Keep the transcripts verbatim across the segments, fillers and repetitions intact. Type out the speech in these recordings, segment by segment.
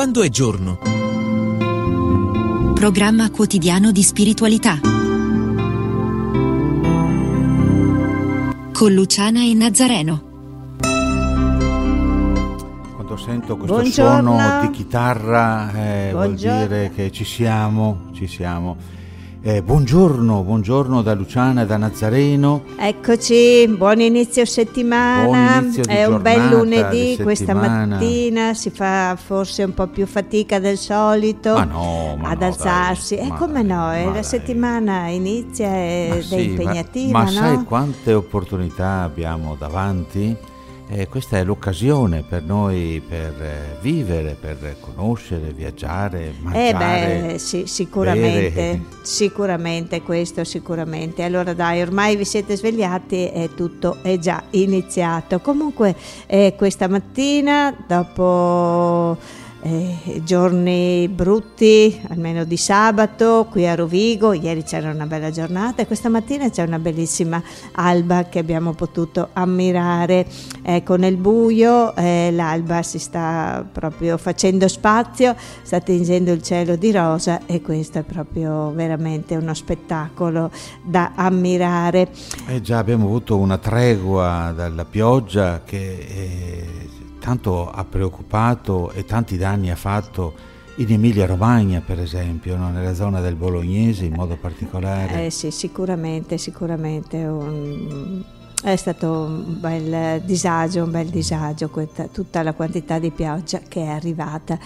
quando è giorno. Programma quotidiano di spiritualità con Luciana e Nazareno. Quando sento questo Buongiorno. suono di chitarra eh, vuol Buongiorno. dire che ci siamo, ci siamo. Eh, buongiorno, buongiorno da Luciana e da Nazareno. Eccoci, buon inizio settimana. Buon inizio di È un bel giornata, lunedì di questa settimana. mattina, si fa forse un po' più fatica del solito Ma no, ma ad no, alzarsi. dai, E ma come dai, no, eh, ma la dai. settimana inizia ed Ma è sì, impegnativa, ma, ma no? sai quante opportunità abbiamo davanti? Eh, questa è l'occasione per noi per eh, vivere, per conoscere, viaggiare, mangiare. Eh beh, sì, sicuramente, bere. sicuramente questo, sicuramente. Allora dai, ormai vi siete svegliati e tutto è già iniziato. Comunque eh, questa mattina, dopo eh, giorni brutti, almeno di sabato, qui a Rovigo, ieri c'era una bella giornata e questa mattina c'è una bellissima alba che abbiamo potuto ammirare. Ecco, nel buio eh, l'alba si sta proprio facendo spazio, sta tingendo il cielo di rosa e questo è proprio veramente uno spettacolo da ammirare. Eh già, abbiamo avuto una tregua dalla pioggia che eh, tanto ha preoccupato e tanti danni ha fatto in Emilia Romagna, per esempio, no? Nella zona del Bolognese in modo particolare. Eh sì, sicuramente, sicuramente un... è stato un bel disagio, un bel disagio questa, tutta la quantità di pioggia che è arrivata.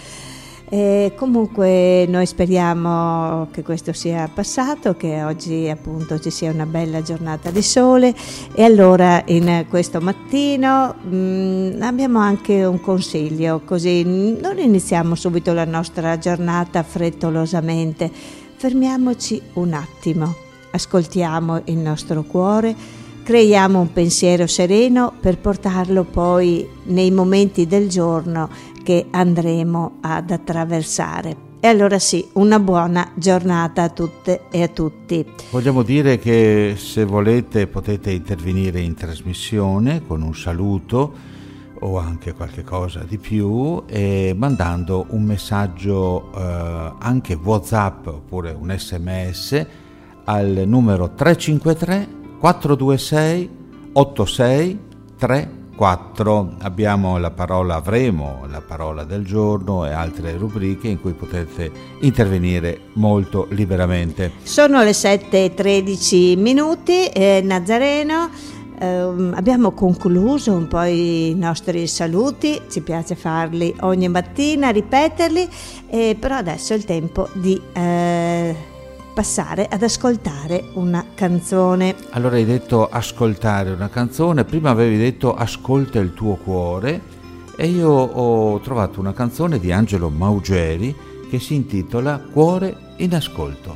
E comunque noi speriamo che questo sia passato, che oggi appunto ci sia una bella giornata di sole e allora in questo mattino mh, abbiamo anche un consiglio, così non iniziamo subito la nostra giornata frettolosamente, fermiamoci un attimo, ascoltiamo il nostro cuore, creiamo un pensiero sereno per portarlo poi nei momenti del giorno che andremo ad attraversare. E allora sì, una buona giornata a tutte e a tutti. Vogliamo dire che se volete potete intervenire in trasmissione con un saluto o anche qualche cosa di più e mandando un messaggio eh, anche WhatsApp oppure un sms al numero tre cinque tre quattro due sei otto sei tre quattro. Abbiamo la parola avremo, la parola del giorno e altre rubriche in cui potete intervenire molto liberamente. Sono le sette e tredici minuti, eh, Nazareno, eh, abbiamo concluso un po' i nostri saluti, ci piace farli ogni mattina, ripeterli, eh, però adesso è il tempo di eh, passare ad ascoltare una canzone. Allora hai detto ascoltare una canzone, prima avevi detto ascolta il tuo cuore e io ho trovato una canzone di Angelo Maugeri che si intitola Cuore in ascolto.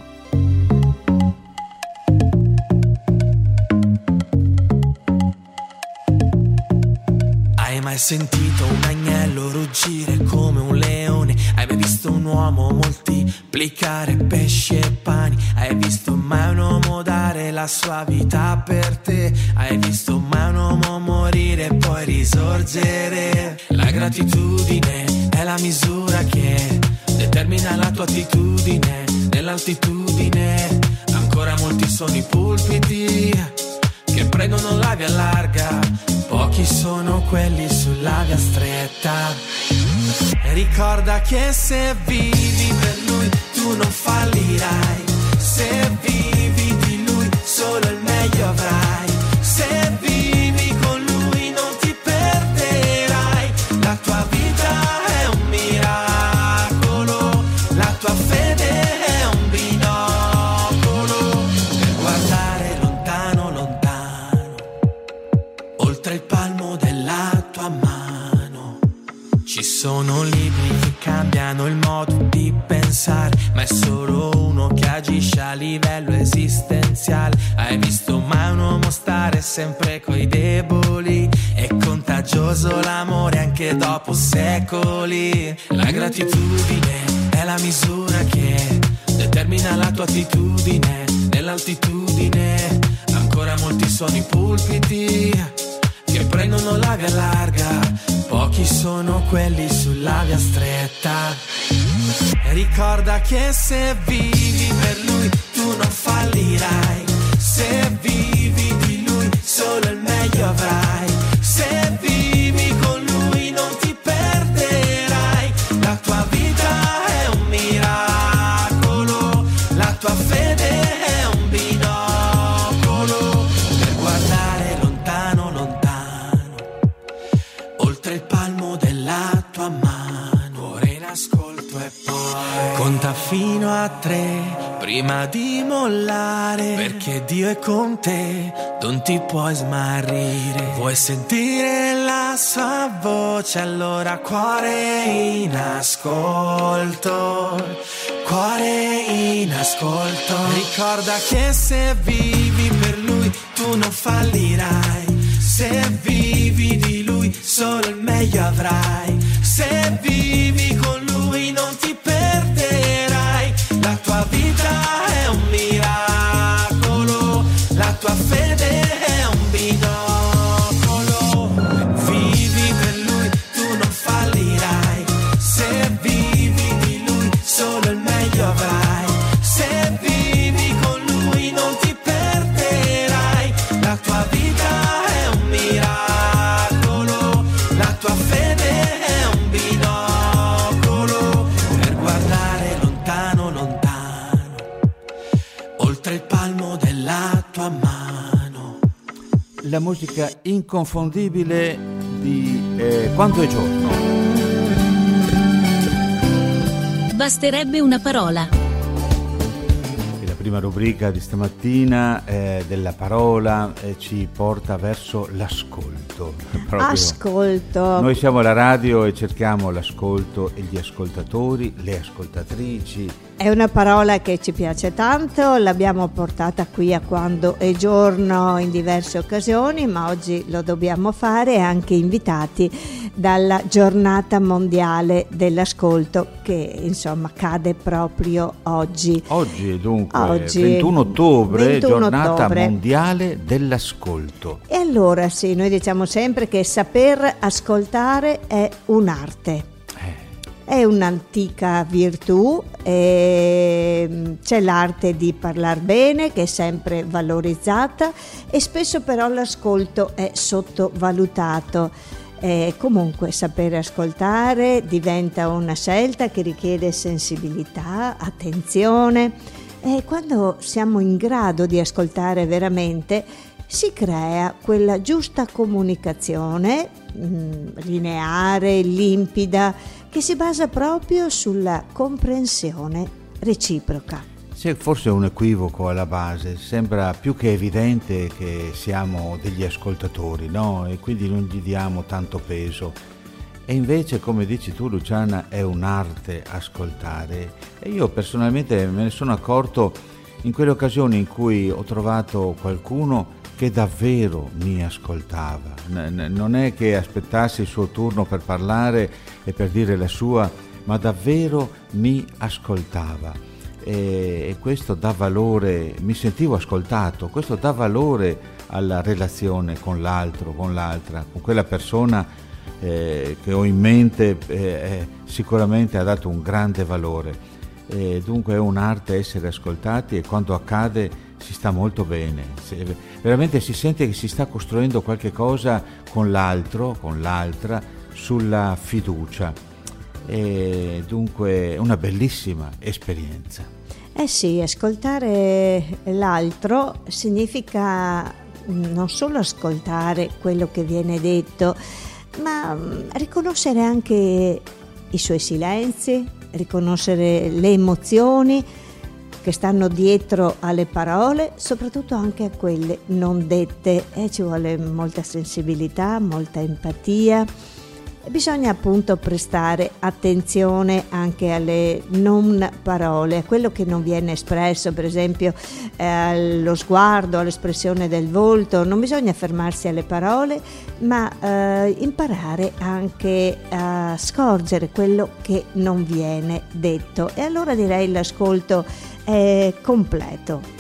Hai mai sentito un agnello ruggire come un leone? Hai mai visto un uomo moltiplicare pesci e pani? Hai visto mai un uomo dare la sua vita per te? Hai visto mai un uomo morire e poi risorgere? La gratitudine è la misura che determina la tua attitudine nell'altitudine. Ancora molti sono i pulpiti che prendono la via larga, pochi sono quelli sulla via stretta. E ricorda che se vivi per lui tu non fallirai, se vivi di lui solo il meglio avrai, se vivi con lui non ti perderai. La tua vita è un miracolo, la tua fede è un binocolo per guardare lontano lontano, oltre il palmo della tua mano. Ci sono libri che cambiano il modo di pensare, ma è solo uno che agisce a livello esistenziale. Hai visto mai un uomo stare sempre coi deboli? È contagioso l'amore anche dopo secoli. La gratitudine è la misura che determina la tua attitudine nell'altitudine. Ancora molti sono i pulpiti che prendono la via larga, pochi pochi sono quelli sulla via stretta. Ricorda che se vivi per lui tu non fallirai. Se vivi di lui solo il meglio avrai. Se vivi con lui non ti perderai. La tua vita è un miracolo, la tua fede è un binocolo per guardare lontano, lontano, oltre il palmo della tua mano. Ora in ascolto e poi conta fino a tre prima di mollare, perché Dio è con te, non ti puoi smarrire. Vuoi sentire la sua voce, allora cuore in ascolto, cuore in ascolto. Ricorda che se vivi per lui tu non fallirai. Se vivi di lui solo il meglio avrai. Se vivi con lui non ti perderai. La tua vita è un miracolo, la tua fede è un binocolo. Vivi per lui, tu non fallirai. Se vivi di lui, solo il meglio avrai. Se vivi con lui non ti perderai. La tua vita è un miracolo, la tua fede è un binocolo per guardare lontano, lontano, oltre il palmo della tua mano. La musica inconfondibile di eh, Quando è giorno. Basterebbe una parola. E la prima rubrica di stamattina eh, della parola eh, ci porta verso l'ascolto. Proprio. Ascolto. Noi siamo la radio e cerchiamo l'ascolto e gli ascoltatori, le ascoltatrici. È una parola che ci piace tanto, l'abbiamo portata qui a Quando è giorno in diverse occasioni, ma oggi lo dobbiamo fare anche invitati dalla giornata mondiale dell'ascolto che insomma cade proprio oggi. Oggi dunque, oggi, ventuno ottobre, ventuno giornata ottobre. mondiale dell'ascolto. E allora sì, noi diciamo sempre che saper ascoltare è un'arte. È un'antica virtù, e c'è l'arte di parlare bene che è sempre valorizzata e spesso però l'ascolto è sottovalutato. E comunque sapere ascoltare diventa una scelta che richiede sensibilità, attenzione e quando siamo in grado di ascoltare veramente si crea quella giusta comunicazione mh, lineare, limpida, che si basa proprio sulla comprensione reciproca. C'è forse un equivoco alla base, sembra più che evidente che siamo degli ascoltatori, no? E quindi non gli diamo tanto peso. E invece, come dici tu Luciana, è un'arte ascoltare. E io personalmente me ne sono accorto in quelle occasioni in cui ho trovato qualcuno che davvero mi ascoltava. Non è che aspettassi il suo turno per parlare e per dire la sua, ma davvero mi ascoltava. E, e questo dà valore, mi sentivo ascoltato, questo dà valore alla relazione con l'altro, con l'altra, con quella persona eh, che ho in mente, eh, sicuramente ha dato un grande valore. E dunque è un'arte essere ascoltati e quando accade si sta molto bene, veramente si sente che si sta costruendo qualche cosa con l'altro, con l'altra, sulla fiducia e dunque è una bellissima esperienza. Eh sì, ascoltare l'altro significa non solo ascoltare quello che viene detto, ma riconoscere anche i suoi silenzi, riconoscere le emozioni che stanno dietro alle parole, soprattutto anche a quelle non dette. E ci vuole molta sensibilità, molta empatia. E bisogna appunto prestare attenzione anche alle non parole, a quello che non viene espresso, per esempio eh, allo sguardo, all'espressione del volto. Non bisogna fermarsi alle parole, ma eh, imparare anche a scorgere quello che non viene detto. E allora direi l'ascolto è completo.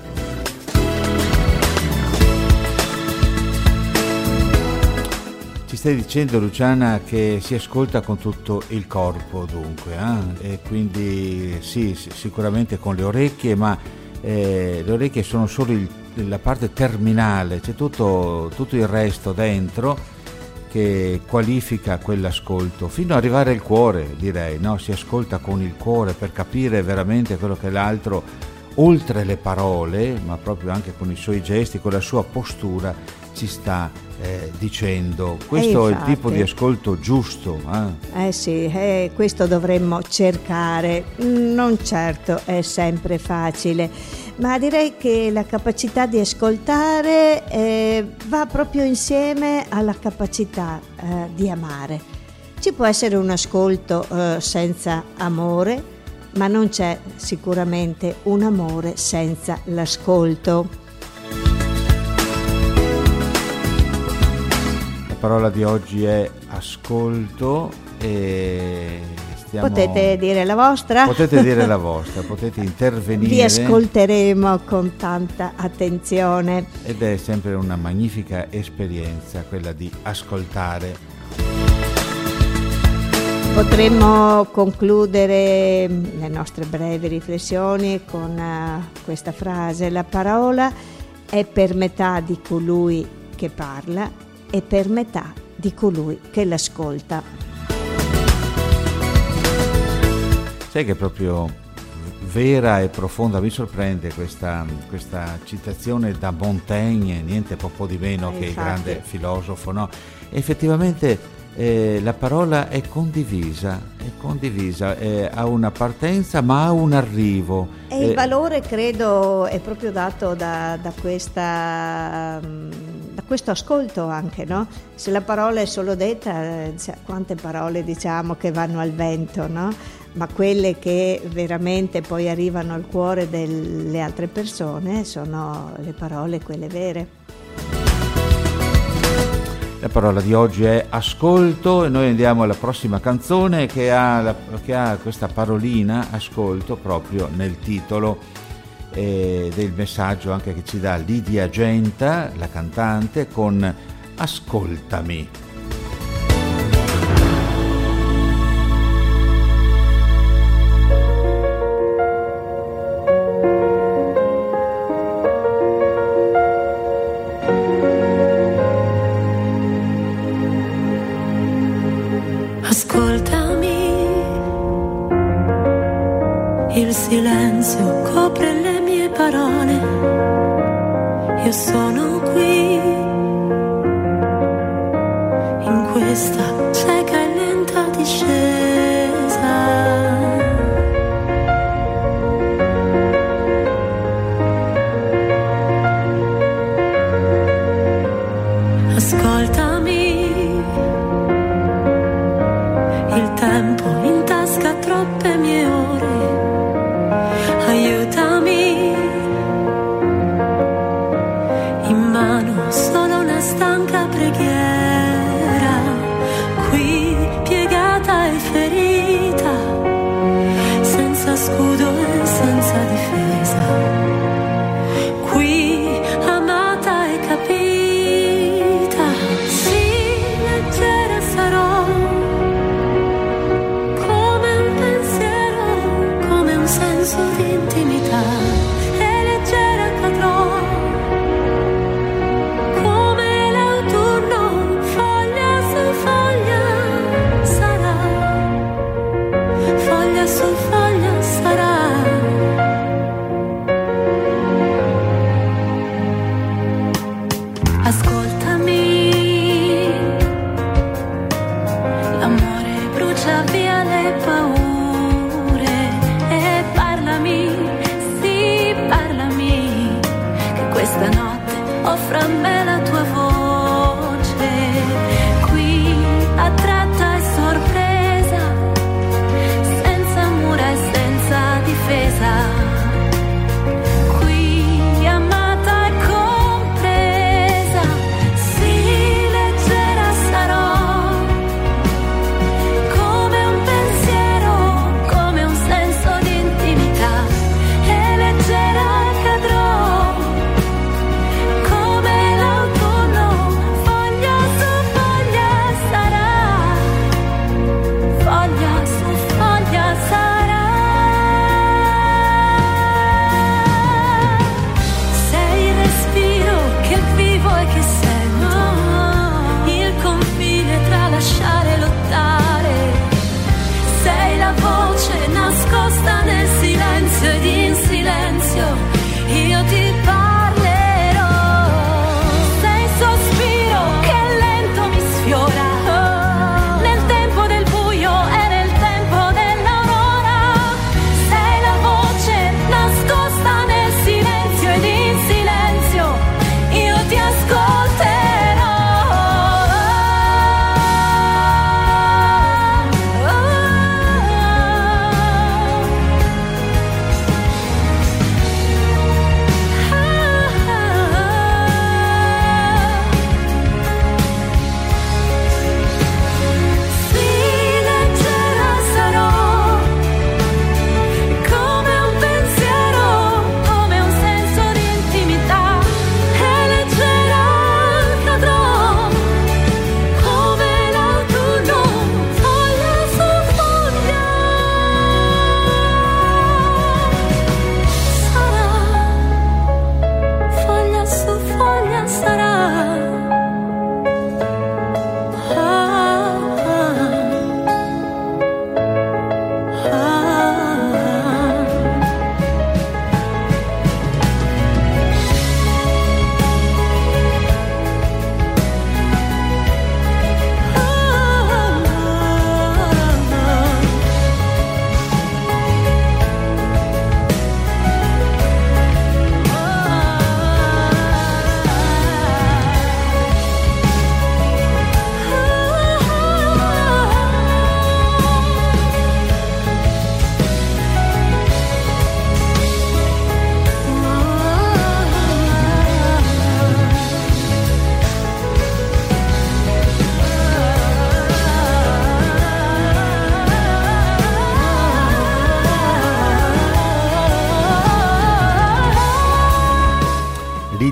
Ci stai dicendo, Luciana, che si ascolta con tutto il corpo, dunque, eh? E quindi sì, sicuramente con le orecchie, ma eh, le orecchie sono solo il, la parte terminale, c'è tutto, tutto il resto dentro che qualifica quell'ascolto, fino ad arrivare al cuore, direi, no? Si ascolta con il cuore per capire veramente quello che l'altro, oltre le parole, ma proprio anche con i suoi gesti, con la sua postura, ci sta eh, dicendo. Questo è il tipo di ascolto giusto. Eh, eh sì, eh, questo dovremmo cercare. Non certo è sempre facile, ma direi che la capacità di ascoltare eh, va proprio insieme alla capacità eh, di amare. Ci può essere un ascolto eh, senza amore, ma non c'è sicuramente un amore senza l'ascolto. La parola di oggi è ascolto e stiamo... Potete dire la vostra? Potete dire la vostra, potete intervenire. Vi ascolteremo con tanta attenzione. Ed è sempre una magnifica esperienza quella di ascoltare. Potremmo concludere le nostre brevi riflessioni con uh, questa frase: la parola è per metà di colui che parla e per metà di colui che l'ascolta. Sai che è proprio vera e profonda, mi sorprende questa, questa citazione da Montaigne, niente poco di meno che il grande filosofo, no? Effettivamente eh, la parola è condivisa, è condivisa, eh, ha una partenza ma ha un arrivo. E eh, il valore credo è proprio dato da, da questa... da questo ascolto anche, no? Se la parola è solo detta, cioè, quante parole diciamo che vanno al vento, no? Ma quelle che veramente poi arrivano al cuore delle altre persone sono le parole, quelle vere. La parola di oggi è ascolto e noi andiamo alla prossima canzone che ha, la, che ha questa parolina ascolto proprio nel titolo e del messaggio anche che ci dà Lidia Genta, la cantante, con Ascoltami. Ascoltami, il silenzio copre le mie parole, io sono qui, in questa cieca e lenta discesa. Ascoltami, il tempo in tasca troppe mie ore, aiutami, in mano solo una stanca preghiera, qui piegata e ferita, senza scudo e senza difesa, qui amata e capita, sì, leggera sarò come un pensiero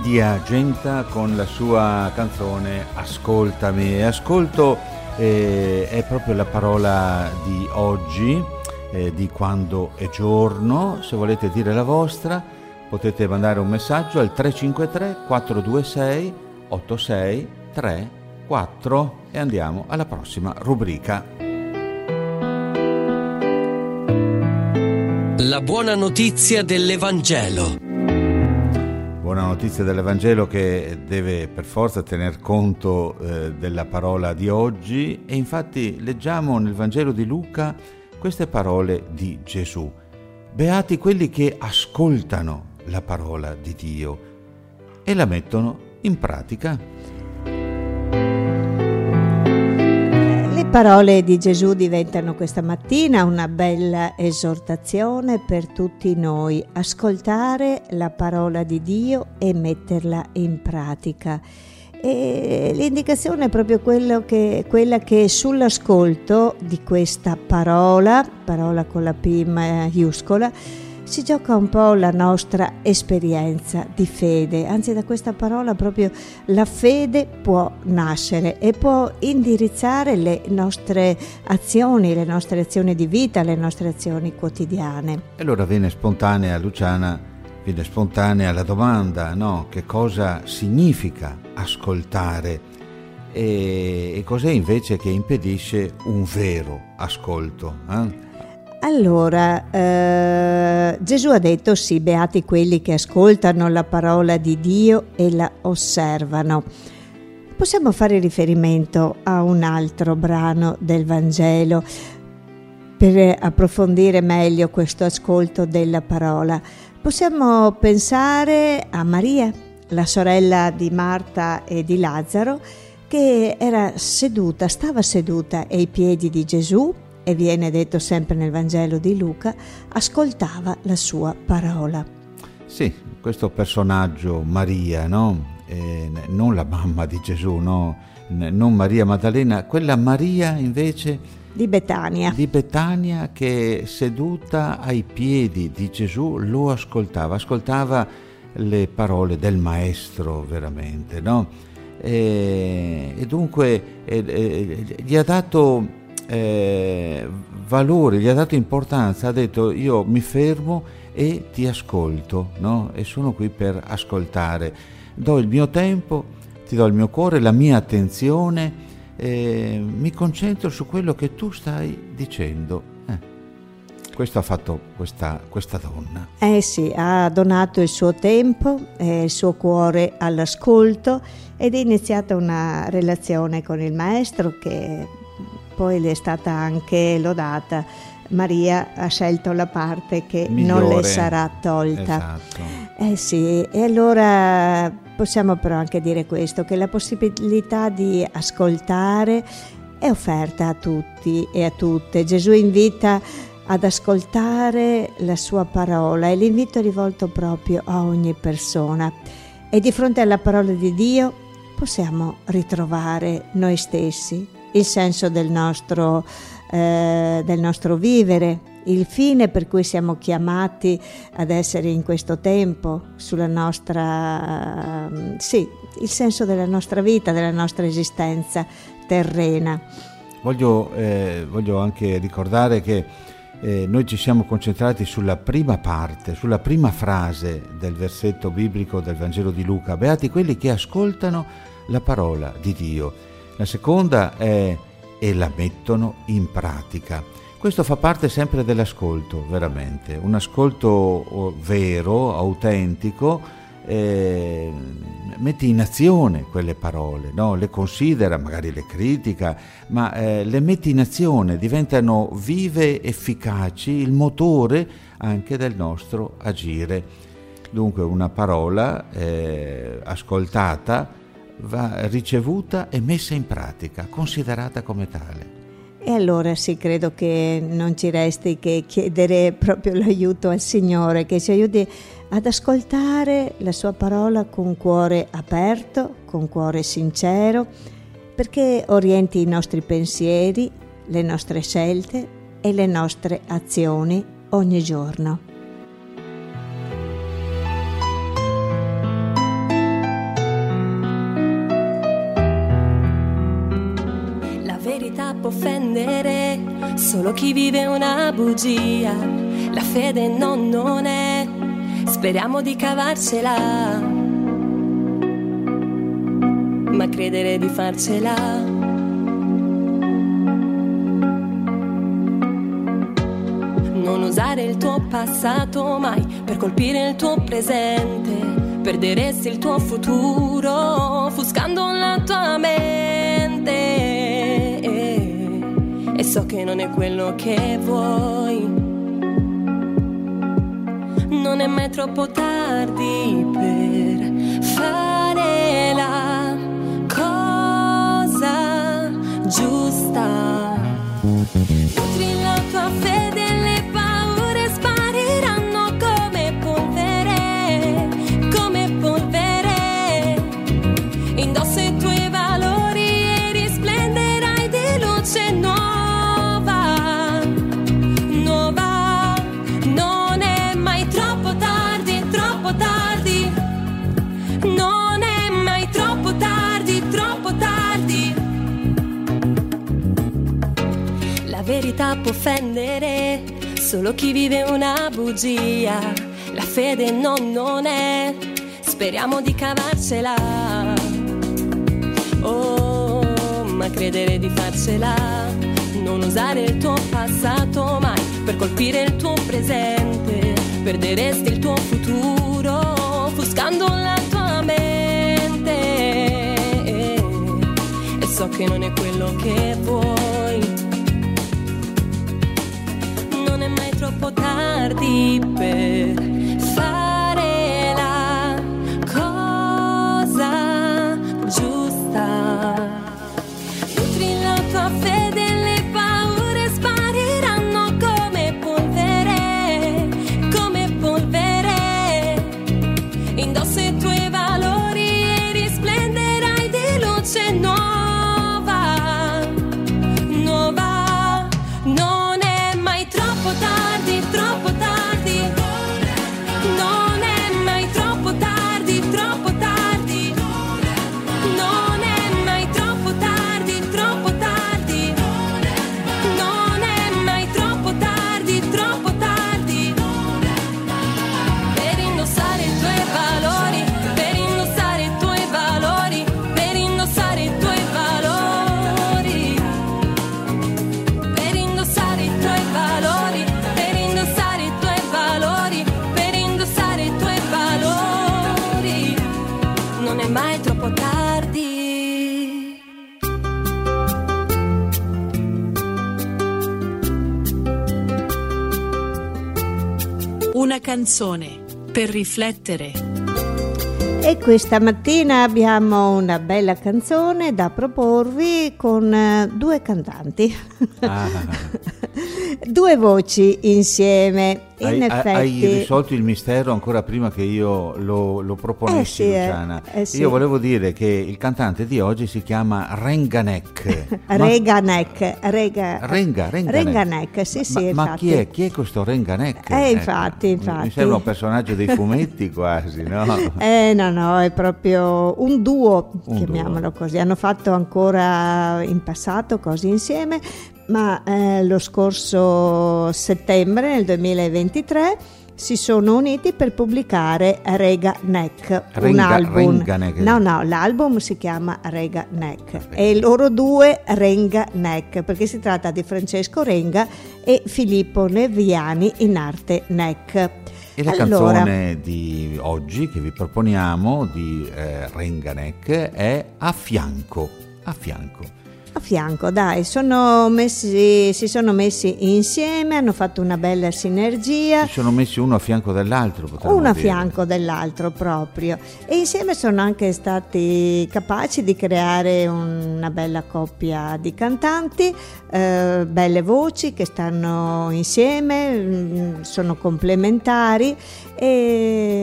Lidia Genta con la sua canzone Ascoltami. E ascolto eh, è proprio la parola di oggi, eh, di quando è giorno. Se volete dire la vostra potete mandare un messaggio al tre cinque tre quattro due sei otto sei tre quattro e andiamo alla prossima rubrica. La buona notizia dell'Evangelo. Buona notizia dell'Evangelo che deve per forza tener conto eh, della parola di oggi, e infatti leggiamo nel Vangelo di Luca queste parole di Gesù. Beati quelli che ascoltano la parola di Dio e la mettono in pratica. Le parole di Gesù diventano questa mattina una bella esortazione per tutti noi: ascoltare la parola di Dio e metterla in pratica. E l'indicazione è proprio quello che, quella che sull'ascolto di questa parola, parola con la P maiuscola, si gioca un po' la nostra esperienza di fede. Anzi, da questa parola proprio la fede può nascere e può indirizzare le nostre azioni, le nostre azioni di vita, le nostre azioni quotidiane. E allora viene spontanea, Luciana, viene spontanea la domanda, no? Che cosa significa ascoltare? E, e cos'è invece che impedisce un vero ascolto? Eh? Allora, eh, Gesù ha detto sì, beati quelli che ascoltano la parola di Dio e la osservano. Possiamo fare riferimento a un altro brano del Vangelo per approfondire meglio questo ascolto della parola. Possiamo pensare a Maria, la sorella di Marta e di Lazzaro, che era seduta, stava seduta ai piedi di Gesù, e viene detto sempre nel Vangelo di Luca, ascoltava la sua parola. Sì, questo personaggio Maria, no? Eh, non la mamma di Gesù, no? Non Maria Maddalena, quella Maria invece di Betania. Di Betania, che seduta ai piedi di Gesù lo ascoltava, ascoltava le parole del maestro veramente, no? E, e dunque eh, eh, gli ha dato Eh, valore, gli ha dato importanza, ha detto io mi fermo e ti ascolto, no? E sono qui per ascoltare, do il mio tempo, ti do il mio cuore, la mia attenzione, eh, mi concentro su quello che tu stai dicendo. Eh. Questo ha fatto questa, questa donna. Eh sì, ha donato il suo tempo e il suo cuore all'ascolto ed è iniziata una relazione con il maestro che poi le è stata anche lodata. Maria ha scelto la parte che migliore, non le sarà tolta. Esatto. Eh sì, e allora possiamo però anche dire questo, che la possibilità di ascoltare è offerta a tutti e a tutte. Gesù invita ad ascoltare la sua parola e l'invito è rivolto proprio a ogni persona. E di fronte alla parola di Dio possiamo ritrovare noi stessi, il senso del nostro, eh, del nostro vivere, il fine per cui siamo chiamati ad essere in questo tempo, sulla nostra, eh, sì, il senso della nostra vita, della nostra esistenza terrena. Voglio, eh, voglio anche ricordare che eh, noi ci siamo concentrati sulla prima parte, sulla prima frase del versetto biblico del Vangelo di Luca: beati quelli che ascoltano la parola di Dio. La seconda è e la mettono in pratica. Questo fa parte sempre dell'ascolto, veramente, un ascolto vero, autentico, eh, mette in azione quelle parole, no? Le considera, magari le critica, ma eh, le mette in azione, diventano vive, efficaci, il motore anche del nostro agire. Dunque una parola eh, ascoltata va ricevuta e messa in pratica, considerata come tale. E allora sì, credo che non ci resti che chiedere proprio l'aiuto al Signore, che ci aiuti ad ascoltare la sua parola con cuore aperto, con cuore sincero, perché orienti i nostri pensieri, le nostre scelte e le nostre azioni ogni giorno. verità può offendere solo chi vive una bugia. La fede no, non è, speriamo di cavarcela, ma credere di farcela. Non usare il tuo passato mai per colpire il tuo presente. Perderesti il tuo futuro offuscando la tua mente. E so che non è quello che vuoi. Non è mai troppo tardi per fare la cosa giusta. Nutri la tua fede e le paure spariranno come polvere, come polvere. Indossa i tuoi valori e risplenderai di luce nuova, nuova. Non è mai troppo tardi, troppo tardi. Non è mai troppo tardi, troppo tardi. La verità può offendere solo chi vive una bugia. La fede no, non è, speriamo di cavarcela. Oh, ma credere di farcela. Non usare il tuo passato mai per colpire il tuo presente. Perderesti il tuo futuro offuscando la tua mente. E so che non è quello che vuoi. Non è mai troppo tardi per fare la cosa giusta. Nutri la tua fede e le paure spariranno come polvere, come polvere. Indossa i tuoi valori e risplenderai di luce nuova, nuova. Non è mai troppo tardi, troppo tardi. Non è mai troppo tardi, troppo tardi. Non è mai troppo tardi, troppo tardi. Non è mai troppo tardi, troppo tardi. Per indossare i tuoi valori, per indossare i tuoi valori, per indossare i tuoi valori. Per indossare i tuoi valori, per indossare i tuoi valori, per indossare i tuoi valori. Non è mai troppo tardi. Una canzone per riflettere. E questa mattina abbiamo una bella canzone da proporvi con eh, due cantanti, Ah, due voci insieme. In hai, effetti, hai risolto il mistero ancora prima che io lo, lo proponessi, Eh sì, eh, Luciana. eh sì. Io volevo dire che il cantante di oggi si chiama Renganek. Ma- Reganek, Rega, Renga, Renganek. Renganek, sì, sì, ma, ma infatti. chi è? Chi è questo Renganek? Eh, infatti, mi- infatti. Mi sembra un personaggio dei fumetti quasi, no? Eh no, no, è proprio un duo, Un chiamiamolo così. Hanno fatto ancora in passato cose insieme, ma eh, lo scorso settembre, nel duemilaventitré, si sono uniti per pubblicare Reganek, un Renga- album. Renganek. No, no, l'album si chiama Reganek e loro due Renganek, perché si tratta di Francesco Renga e Filippo Neviani in arte Nek. E la Allora, canzone di oggi che vi proponiamo di eh, Renganek è A fianco, a fianco. a fianco, dai, sono messi, si sono messi insieme, hanno fatto una bella sinergia, Si sono messi uno a fianco dell'altro, potremmo uno a dire. fianco dell'altro proprio, e insieme sono anche stati capaci di creare una bella coppia di cantanti, eh, belle voci che stanno insieme, mm, sono complementari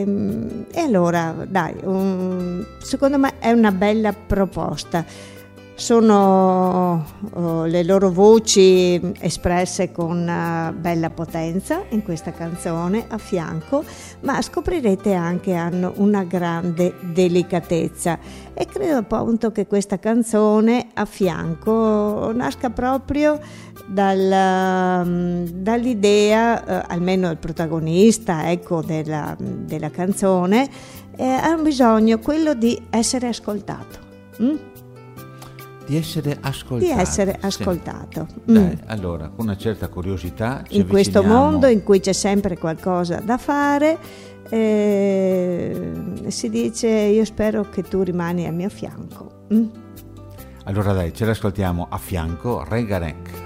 e, e allora dai, un- secondo me è una bella proposta. Sono uh, le loro voci espresse con uh, bella potenza in questa canzone a fianco, ma scoprirete anche hanno una grande delicatezza, e credo appunto che questa canzone a fianco nasca proprio dal, um, dall'idea, uh, almeno il protagonista, ecco, della, della canzone, eh, ha un bisogno, quello di essere ascoltato. Mm? Di essere ascoltato. Di essere ascoltato. Sì. Mm. Dai, allora, con una certa curiosità ci in questo avviciniamo. mondo in cui c'è sempre qualcosa da fare, eh, si dice: io spero che tu rimani al mio fianco. Mm? Allora dai, ce l'ascoltiamo a fianco, Reganek.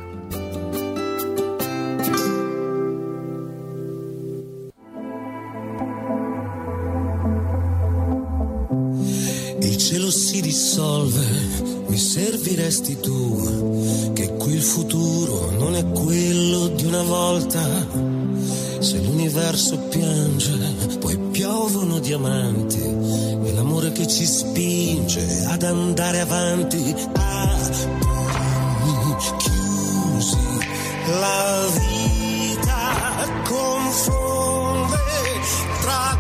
Il cielo si dissolve, mi serviresti tu, che qui il futuro non è quello di una volta. Se l'universo piange, poi piovono diamanti, è l'amore che ci spinge ad andare avanti. Ah, chiusi, la vita confonde tra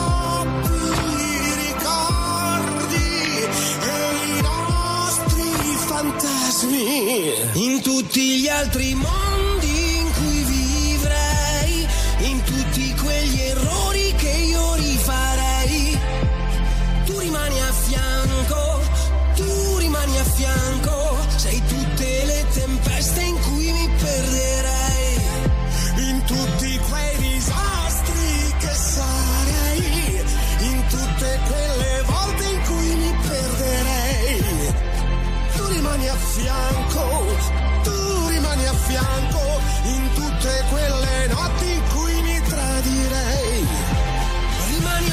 in tutti gli altri mondi in cui vivrei, in tutti quegli errori che io rifarei. Tu rimani a fianco, tu rimani a fianco, sei tutte le tempeste in cui mi perderei, in tutti quei disastri che sarei, in tutte quelle volte in cui mi perderei. Tu rimani a fianco, tu rimani a fianco, in tutte quelle notti in cui mi tradirei. Rimani a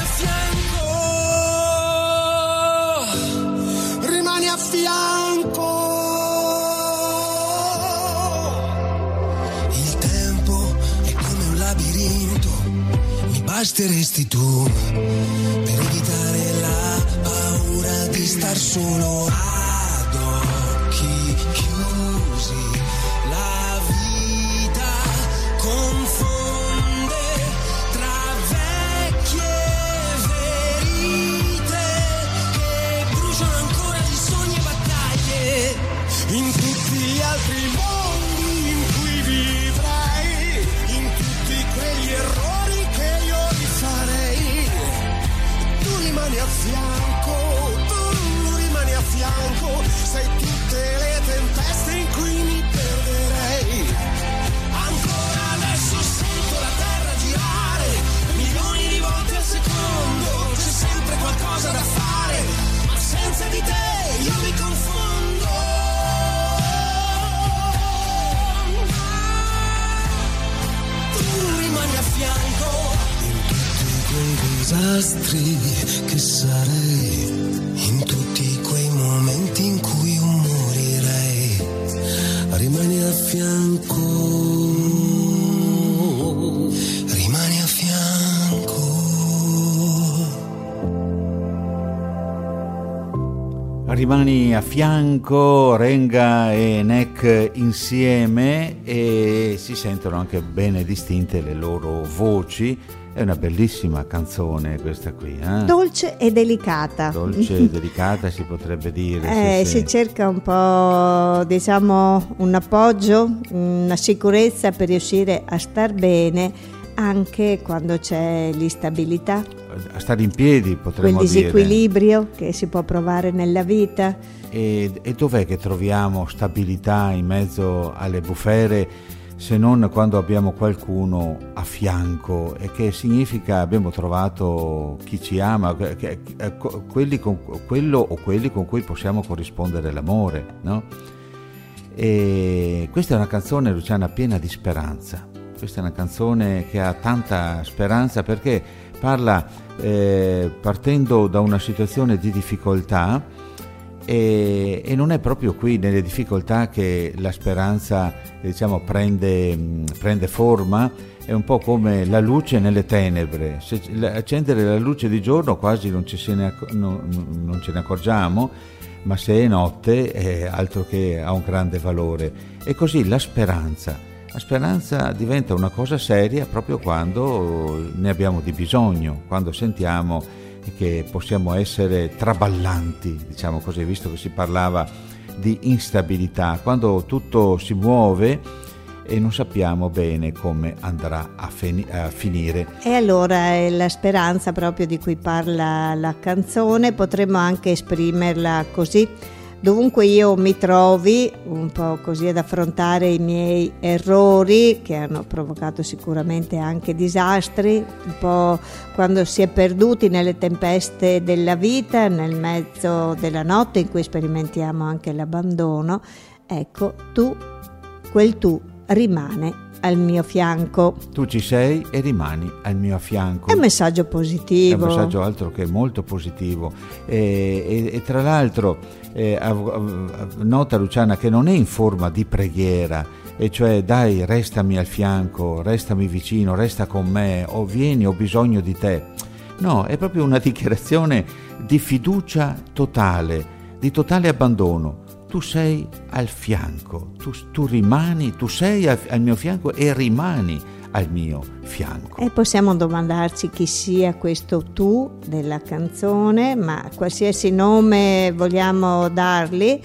fianco, rimani a fianco. Il tempo è come un labirinto, mi basteresti tu per evitare la paura di star solo. Chiusi, la vita confonde tra vecchie ferite che bruciano ancora di sogni e battaglie, in tutti gli altri mondi in cui vivrei, in tutti quegli errori che io rifarei. Tu rimani a fianco, tu rimani a fianco, sei tutte le tempeste in cui mi perderei. Ancora adesso sento la terra girare milioni di volte al secondo, c'è sempre qualcosa da fare, ma senza di te io mi confondo. Tu rimani a fianco in tutti quei disastri che sarei, in tutti quei momenti in cui io morirei. Rimani a fianco, rimani a fianco. Rimani a fianco, Renga e Nek insieme, e si sentono anche bene distinte le loro voci. È una bellissima canzone questa qui, eh? Dolce e delicata. Dolce e delicata si potrebbe dire. Eh, sì, si sì. cerca un po', diciamo, un appoggio, una sicurezza per riuscire a star bene anche quando c'è l'instabilità, A stare in piedi, potremmo quel dire. disequilibrio che si può provare nella vita. E, e dov'è che troviamo stabilità in mezzo alle bufere, se non quando abbiamo qualcuno a fianco? E che significa abbiamo trovato chi ci ama, che, che, quelli con, quello o quelli con cui possiamo corrispondere l'amore, no? E questa è una canzone, Luciana, piena di speranza. Questa è una canzone che ha tanta speranza, perché parla eh, partendo da una situazione di difficoltà, e, e non è proprio qui nelle difficoltà che la speranza, diciamo, prende, prende forma. È un po' come la luce nelle tenebre. Se accendere la luce di giorno quasi non, ci se ne, non, non ce ne accorgiamo, ma se è notte è altro che ha un grande valore. E così la speranza. La speranza diventa una cosa seria proprio quando ne abbiamo di bisogno, quando sentiamo che possiamo essere traballanti, diciamo così, visto che si parlava di instabilità, quando tutto si muove e non sappiamo bene come andrà a, fin- a finire. E allora è la speranza proprio di cui parla la canzone, potremmo anche esprimerla così: dovunque io mi trovi, un po' così ad affrontare i miei errori che hanno provocato sicuramente anche disastri, un po' quando si è perduti nelle tempeste della vita, nel mezzo della notte in cui sperimentiamo anche l'abbandono, ecco, tu, quel tu rimane al mio fianco. Tu ci sei e rimani al mio fianco. È un messaggio positivo. È un messaggio altro che molto positivo. E, e, e tra l'altro eh, nota Luciana che non è in forma di preghiera, e cioè dai, restami al fianco, restami vicino, resta con me, o vieni, ho bisogno di te. No, è proprio una dichiarazione di fiducia totale, di totale abbandono. Tu sei al fianco, tu, tu rimani, tu sei al, al mio fianco e rimani al mio fianco. E possiamo domandarci chi sia questo tu della canzone, ma qualsiasi nome vogliamo dargli,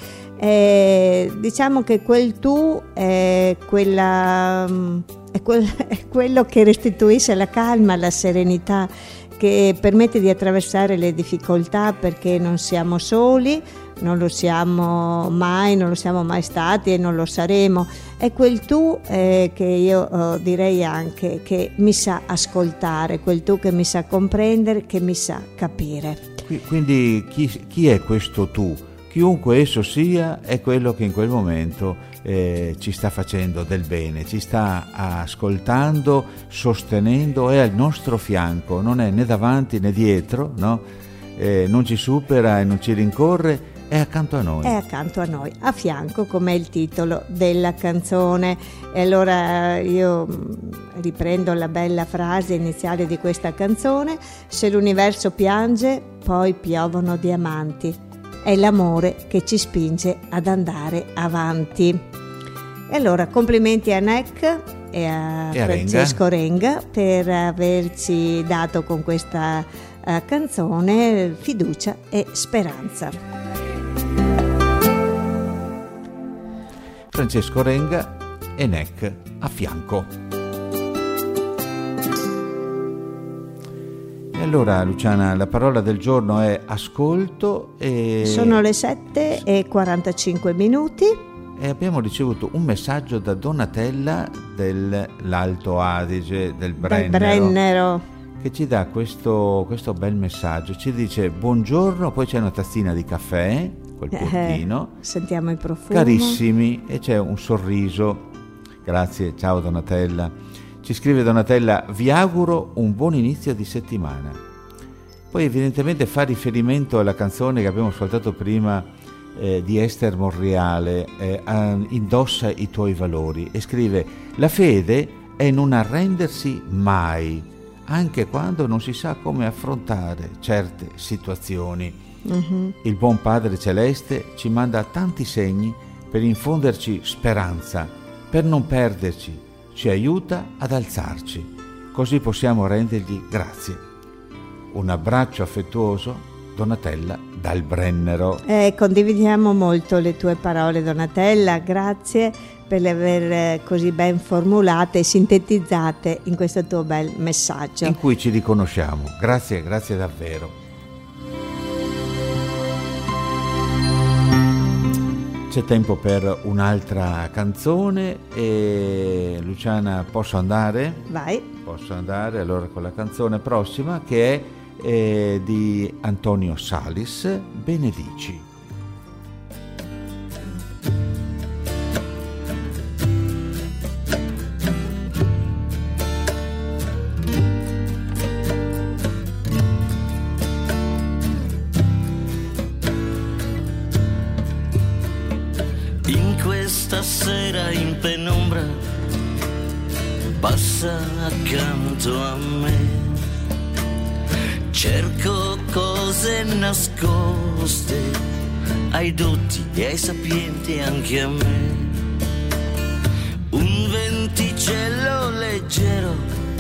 eh, diciamo che quel tu è, quella, è, quel, è quello che restituisce la calma, la serenità, che permette di attraversare le difficoltà, perché non siamo soli, non lo siamo mai, non lo siamo mai stati e non lo saremo. È quel tu eh, che io oh, direi anche che mi sa ascoltare, quel tu che mi sa comprendere, che mi sa capire. Quindi chi, chi è questo tu? Chiunque esso sia, è quello che in quel momento eh, ci sta facendo del bene, ci sta ascoltando, sostenendo, è al nostro fianco, non è né davanti né dietro, no? Eh, non ci supera e non ci rincorre, è accanto a noi. È accanto a noi, a fianco, come è il titolo della canzone. E allora io riprendo la bella frase iniziale di questa canzone: se l'universo piange, poi piovono diamanti. È l'amore che ci spinge ad andare avanti. E allora complimenti a Nek e a, e a Francesco Renga. Renga per averci dato con questa uh, canzone fiducia e speranza. Francesco Renga e Nek a fianco. E allora Luciana, la parola del giorno è ascolto. E sono le sette e quarantacinque minuti e abbiamo ricevuto un messaggio da Donatella dell'Alto Adige, del Brennero, del Brennero, che ci dà questo, questo bel messaggio. Ci dice buongiorno, poi c'è una tazzina di caffè col piattino, eh, sentiamo il profumo, carissimi, e c'è un sorriso. Grazie, ciao Donatella. Ci scrive Donatella: vi auguro un buon inizio di settimana. Poi evidentemente fa riferimento alla canzone che abbiamo ascoltato prima eh, di Esther Monreale, eh, a, indossa i tuoi valori, e scrive: la fede è non arrendersi mai, anche quando non si sa come affrontare certe situazioni. Mm-hmm. Il buon Padre Celeste ci manda tanti segni per infonderci speranza, per non perderci, ci aiuta ad alzarci, così possiamo rendergli grazie. Un abbraccio affettuoso, Donatella dal Brennero. Eh, condividiamo molto le tue parole, Donatella, grazie per le aver così ben formulate e sintetizzate in questo tuo bel messaggio. In cui ci riconosciamo, grazie, grazie davvero. C'è tempo per un'altra canzone e Luciana, posso andare? Vai. Posso andare allora con la canzone prossima, che è eh, di Antonio Salis, Benedici. Stasera in penombra passa accanto a me, cerco cose nascoste ai dotti e ai sapienti, anche a me. Un venticello leggero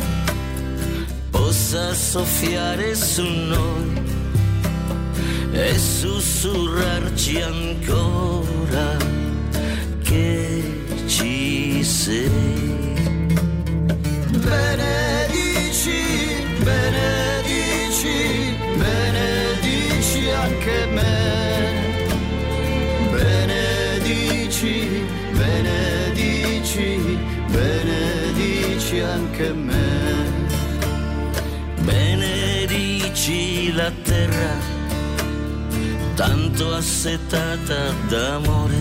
possa soffiare su noi e sussurrarci ancora che ci sei. Benedici, benedici, benedici anche me. Benedici, benedici, benedici anche me. Benedici la terra, tanto assetata d'amore.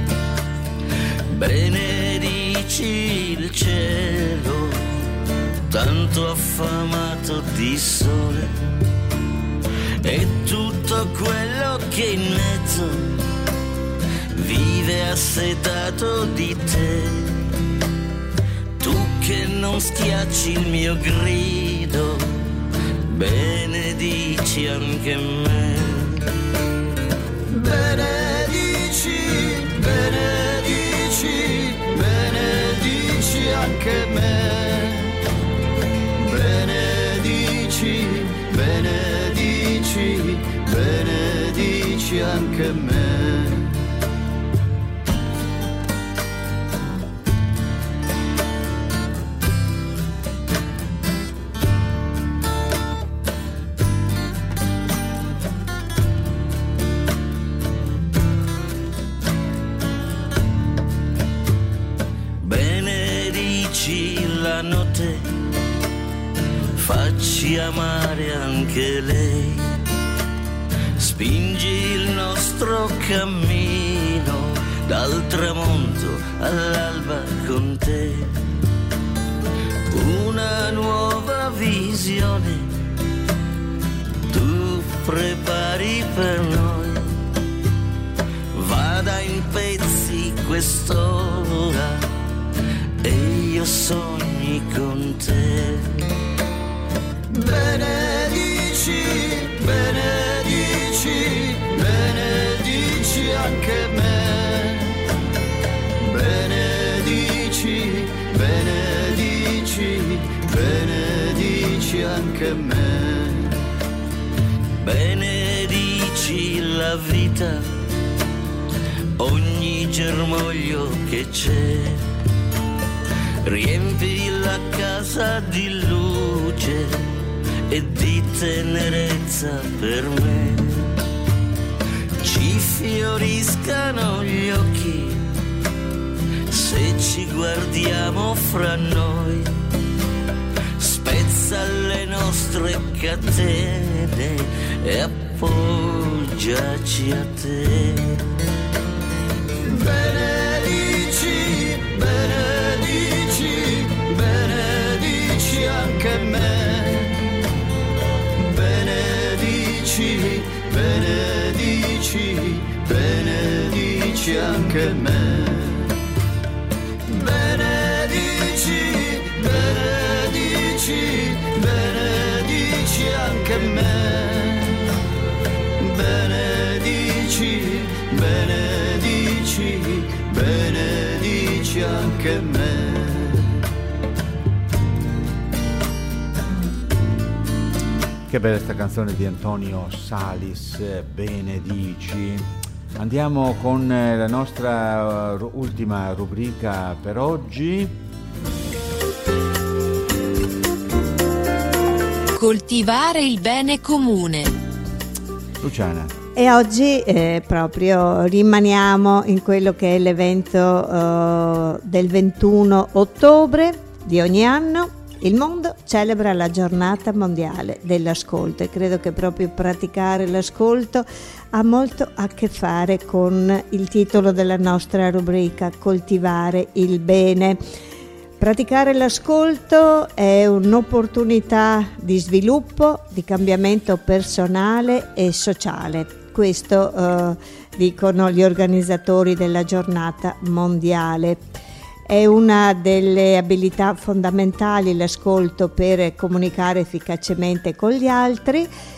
Benedici il cielo, tanto affamato di sole. E tutto quello che in mezzo vive assetato di te. Tu che non schiacci il mio grido, benedici anche me. Benedici, benedici, benedici anche me. Benedici, benedici, benedici anche me. La notte, facci amare anche lei, spingi il nostro cammino dal tramonto all'alba con te. Una nuova visione tu prepari per noi, vada in pezzi quest'ora e io sogni con te. Benedici, benedici, benedici anche me. Benedici, benedici, benedici anche me. Benedici la vita, ogni germoglio che c'è. Riempi la casa di luce e di tenerezza per me. Ci fioriscano gli occhi se ci guardiamo fra noi. Spezza le nostre catene e appoggiaci a te. Benedici, benedici, benedici anche me. Benedici, benedici, benedici anche me. Benedici, benedici, benedici anche me. Benedici, benedici, benedici anche me. Che bella sta canzone di Antonio Salis, Benedici. Andiamo con la nostra ultima rubrica per oggi. Coltivare il bene comune. Luciana. E oggi eh, proprio rimaniamo in quello che è l'evento eh, del ventuno ottobre di ogni anno. Il mondo celebra la giornata mondiale dell'ascolto e credo che proprio praticare l'ascolto ha molto a che fare con il titolo della nostra rubrica, coltivare il bene. Praticare l'ascolto è un'opportunità di sviluppo, di cambiamento personale e sociale. Questo eh, dicono gli organizzatori della giornata mondiale. È una delle abilità fondamentali l'ascolto per comunicare efficacemente con gli altri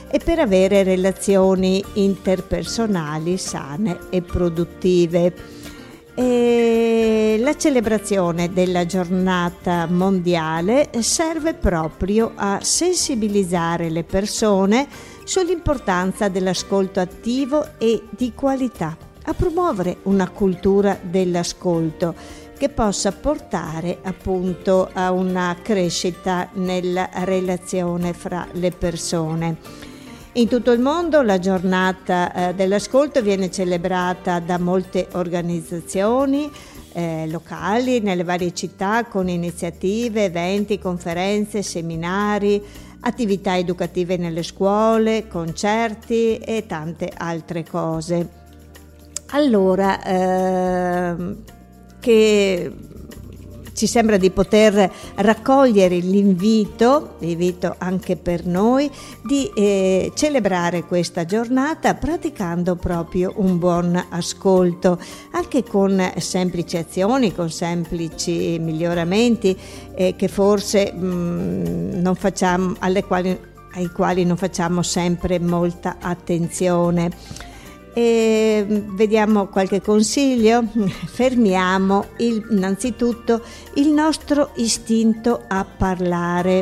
e per avere relazioni interpersonali sane e produttive. E la celebrazione della giornata mondiale serve proprio a sensibilizzare le persone sull'importanza dell'ascolto attivo e di qualità, a promuovere una cultura dell'ascolto che possa portare appunto a una crescita nella relazione fra le persone. In tutto il mondo la giornata eh, dell'ascolto viene celebrata da molte organizzazioni eh, locali nelle varie città con iniziative, eventi, conferenze, seminari, attività educative nelle scuole, concerti e tante altre cose. Allora, eh, che ci sembra di poter raccogliere l'invito, l'invito anche per noi, di eh, celebrare questa giornata praticando proprio un buon ascolto, anche con semplici azioni, con semplici miglioramenti eh, che forse mh, non facciamo, alle quali, ai quali non facciamo sempre molta attenzione. E vediamo qualche consiglio. Fermiamo il, innanzitutto il nostro istinto a parlare.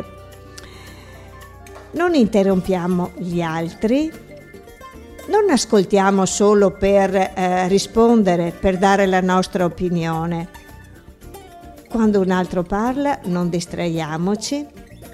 Non interrompiamo gli altri, non ascoltiamo solo per eh, rispondere, per dare la nostra opinione. Quando un altro parla, non distraiamoci.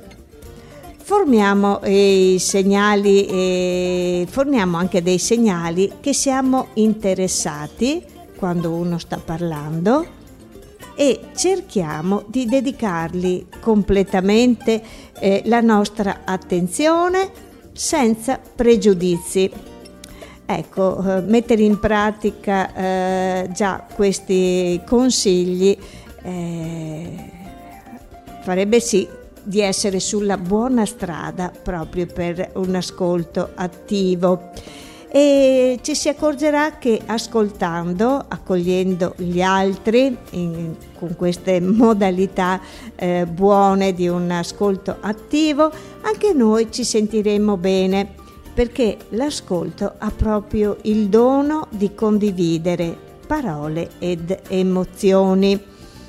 Formiamo i segnali e forniamo anche dei segnali che siamo interessati quando uno sta parlando e cerchiamo di dedicargli completamente eh, la nostra attenzione senza pregiudizi. Ecco, eh, mettere in pratica eh, già questi consigli eh, farebbe sì di essere sulla buona strada proprio per un ascolto attivo, e ci si accorgerà che ascoltando, accogliendo gli altri in, con queste modalità eh, buone di un ascolto attivo, anche noi ci sentiremo bene, perché l'ascolto ha proprio il dono di condividere parole ed emozioni.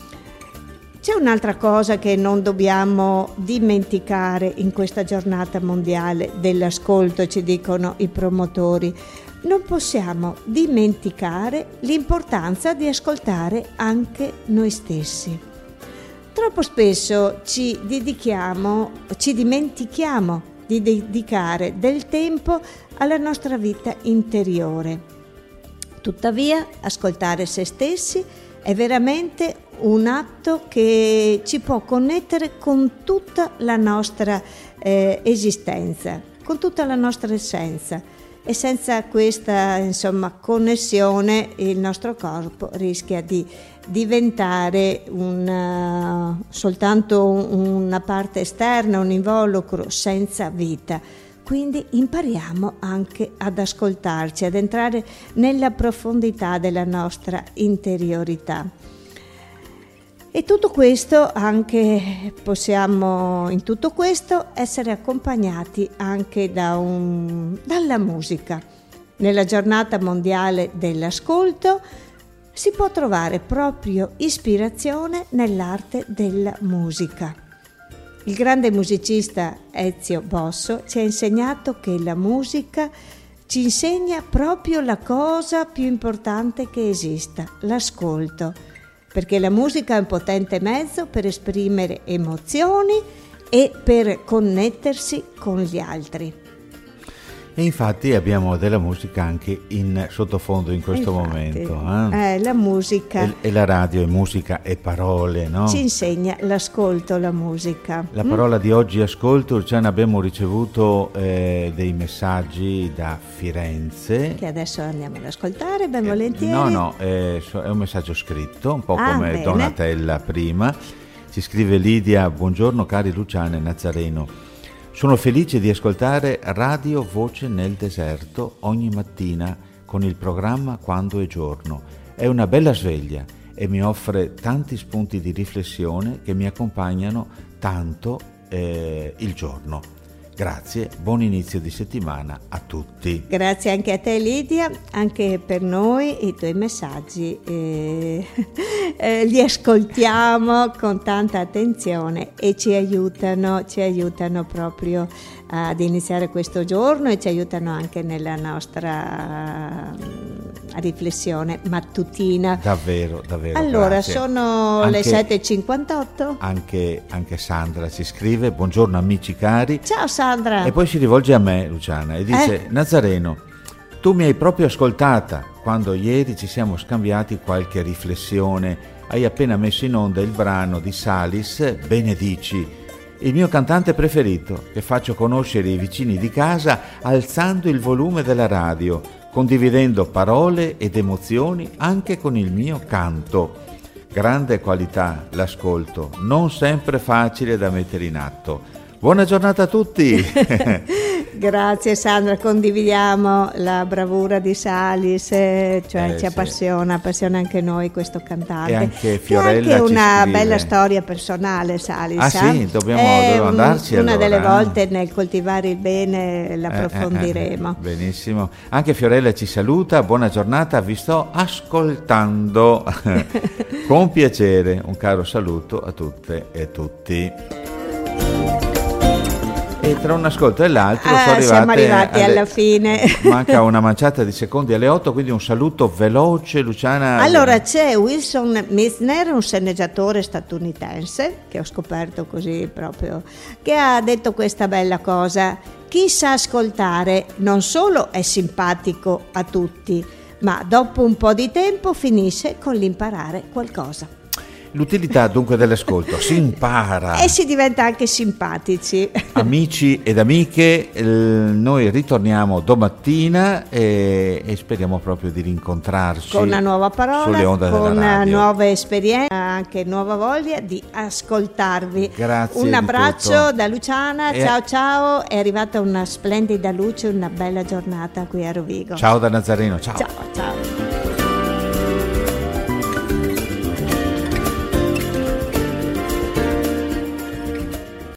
C'è un'altra cosa che non dobbiamo dimenticare in questa giornata mondiale dell'ascolto, ci dicono i promotori. Non possiamo dimenticare l'importanza di ascoltare anche noi stessi. Troppo spesso ci dedichiamo, ci dimentichiamo di dedicare del tempo alla nostra vita interiore. Tuttavia, ascoltare se stessi è veramente un atto che ci può connettere con tutta la nostra eh, esistenza, con tutta la nostra essenza, e senza questa insomma connessione il nostro corpo rischia di diventare una, soltanto una parte esterna, un involucro senza vita. Quindi impariamo anche ad ascoltarci, ad entrare nella profondità della nostra interiorità. E tutto questo anche possiamo, in tutto questo, essere accompagnati anche da un, dalla musica. Nella giornata mondiale dell'ascolto si può trovare proprio ispirazione nell'arte della musica. Il grande musicista Ezio Bosso ci ha insegnato che la musica ci insegna proprio la cosa più importante che esista, l'ascolto, perché la musica è un potente mezzo per esprimere emozioni e per connettersi con gli altri. E infatti abbiamo della musica anche in sottofondo in questo infatti, momento. Eh? Eh, la musica. E, e la radio è musica e parole, no? Ci insegna l'ascolto, la musica. La parola mm? di oggi ascolto, Luciana, abbiamo ricevuto eh, dei messaggi da Firenze. Che adesso andiamo ad ascoltare, ben volentieri. Eh, no, no, eh, è un messaggio scritto, un po' ah, come bene. Donatella prima. Ci scrive Lidia: buongiorno cari Luciana e Nazareno. Sono felice di ascoltare Radio Voce nel Deserto ogni mattina con il programma Quando è giorno. È una bella sveglia e mi offre tanti spunti di riflessione che mi accompagnano tanto eh, il giorno. Grazie, buon inizio di settimana a tutti. Grazie anche a te Lidia, anche per noi i tuoi messaggi eh, eh, li ascoltiamo con tanta attenzione e ci aiutano, ci aiutano proprio ad iniziare questo giorno e ci aiutano anche nella nostra riflessione mattutina. Davvero, davvero. Allora, grazie. Sono anche, le sette e cinquantotto. Anche, anche Sandra ci scrive: buongiorno amici cari. Ciao Sandra. E poi si rivolge a me, Luciana, e dice: eh? Nazareno, tu mi hai proprio ascoltata quando ieri ci siamo scambiati qualche riflessione. Hai appena messo in onda il brano di Salis, Benedici, il mio cantante preferito, che faccio conoscere ai vicini di casa alzando il volume della radio, condividendo parole ed emozioni anche con il mio canto. Grande qualità l'ascolto, non sempre facile da mettere in atto. Buona giornata a tutti! Grazie Sandra, condividiamo la bravura di Salis, cioè eh, ci sì. appassiona, appassiona anche noi questo cantante. E anche Fiorella è anche una ci scrive. Bella storia personale Salis. Ah sì, dobbiamo, dobbiamo andarci una allora. delle volte nel coltivare il bene l'approfondiremo. Eh, eh, eh, benissimo, anche Fiorella ci saluta, buona giornata, vi sto ascoltando con piacere, un caro saluto a tutte e tutti. E tra un ascolto e l'altro ah, sono siamo arrivati alle, alla fine. Manca una manciata di secondi alle otto, quindi un saluto veloce, Luciana. Allora c'è Wilson Mizner, un sceneggiatore statunitense, che ho scoperto così proprio, che ha detto questa bella cosa: chi sa ascoltare non solo è simpatico a tutti, ma dopo un po' di tempo finisce con l'imparare qualcosa. L'utilità dunque dell'ascolto, si impara. E si diventa anche simpatici. Amici ed amiche, eh, noi ritorniamo domattina e, e speriamo proprio di rincontrarci con una nuova parola, sulle onde con della radio. nuove esperienze, anche nuova voglia di ascoltarvi. Grazie. Un di abbraccio tutto. da Luciana, E... ciao ciao, è arrivata una splendida luce, una bella giornata qui a Rovigo. Ciao da Nazareno, ciao. Ciao ciao.